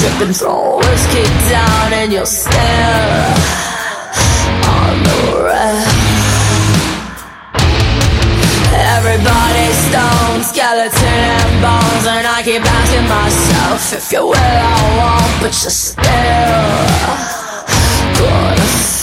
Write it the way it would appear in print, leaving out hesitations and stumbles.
tripping, throw whiskey down and you'll stare on the rail. Everybody's stoned, skeleton and bones, and I keep asking myself if you will or won't, but you're still gonna